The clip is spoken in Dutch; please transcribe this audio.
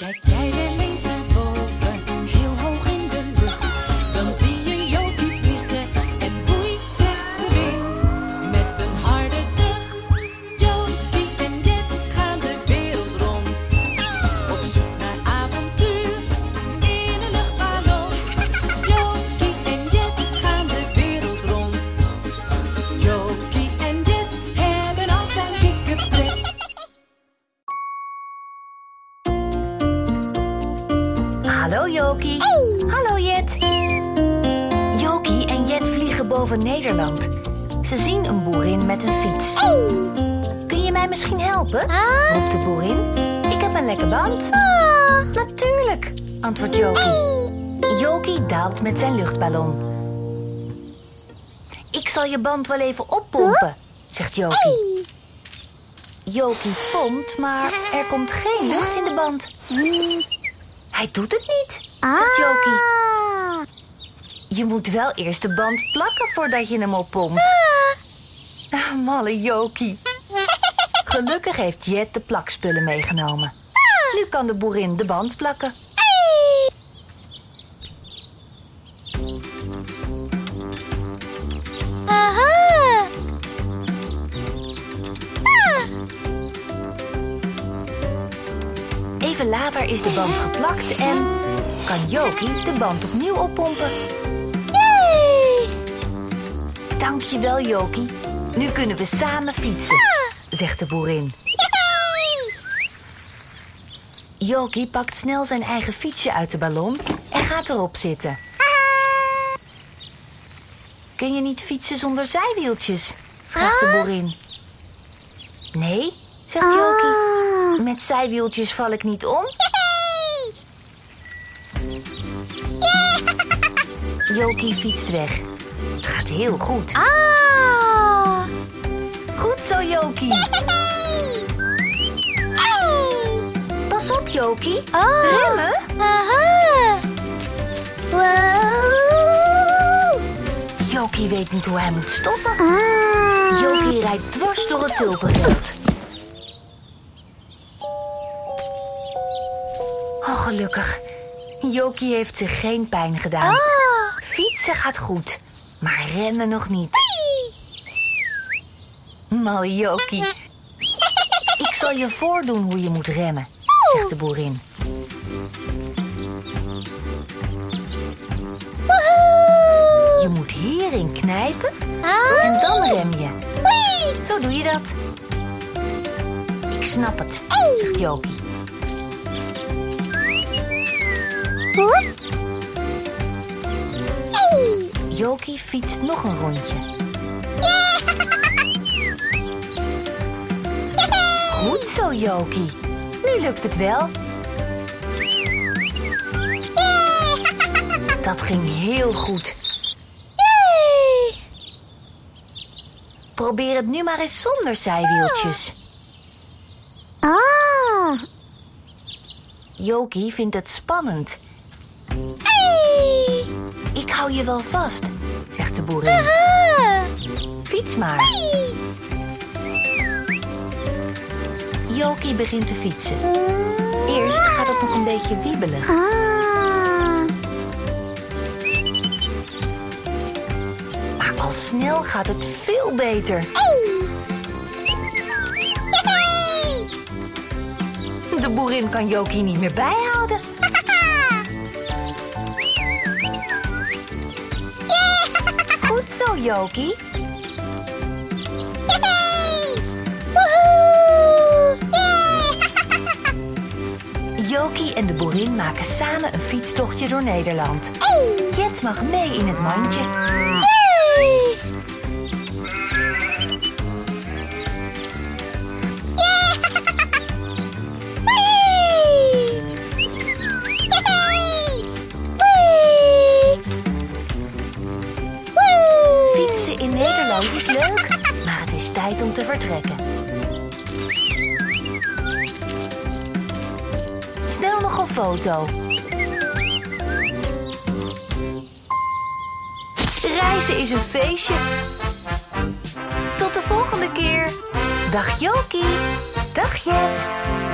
Kijk jij wel eens naar boven, heel hoog in de lucht, dan zie je Jokie vliegen en boei zegt de wind. Met een harde zucht, Jokie en Jet gaan de wereld rond. Op zoek naar avontuur, in een luchtballon. Jokie en Jet gaan de wereld rond. Jokie en Jet hebben altijd dikke pret. Hallo Jokie. Hey. Hallo Jet. Jokie en Jet vliegen boven Nederland. Ze zien een boerin met een fiets. Hey. Kun je mij misschien helpen? Roept de boerin. Ik heb een lekke band. Natuurlijk, antwoordt Jokie. Jokie daalt met zijn luchtballon. Ik zal je band wel even oppompen, zegt Jokie. Jokie pompt, maar er komt geen lucht in de band. Hij doet het niet, zegt Jokie. Je moet wel eerst de band plakken voordat je hem oppompt. Malle Jokie. Gelukkig heeft Jet de plakspullen meegenomen. Nu kan de boerin de band plakken. Even later is de band geplakt en kan Jokie de band opnieuw oppompen. Dankjewel Jokie. Nu kunnen we samen fietsen, zegt de boerin. Jokie pakt snel zijn eigen fietsje uit de ballon en gaat erop zitten. Kun je niet fietsen zonder zijwieltjes? Vraagt de boerin. Nee, zegt Jokie. Met zijwieltjes val ik niet om. Jokie fietst weg. Het gaat heel goed. Goed zo, Jokie. Pas op, Jokie. Remmen. Jokie weet niet hoe hij moet stoppen. Jokie rijdt dwars door het tulpenveld. Oh, gelukkig. Jokie heeft zich geen pijn gedaan. Fietsen gaat goed, maar rennen nog niet. Malle Jokie. Ik zal je voordoen hoe je moet remmen, zegt de boerin. Je moet hierin knijpen en dan rem je. Zo doe je dat. Ik snap het, zegt Jokie. Jokie fietst nog een rondje. Goed zo, Jokie. Nu lukt het wel. Dat ging heel goed. Probeer het nu maar eens zonder zijwieltjes. Jokie vindt het spannend. Ik hou je wel vast, zegt de boerin. Fiets maar. Jokie begint te fietsen. Eerst gaat het nog een beetje wiebelig. Maar al snel gaat het veel beter. De boerin kan Jokie niet meer bijhouden. Goed zo, Jokie. Jokie en de boerin maken samen een fietstochtje door Nederland. Jet mag mee in het mandje. Fietsen in Nederland is leuk, maar het is tijd om te vertrekken. Snel nog een foto. Reizen is een feestje. Tot de volgende keer. Dag Jokie. Dag Jet.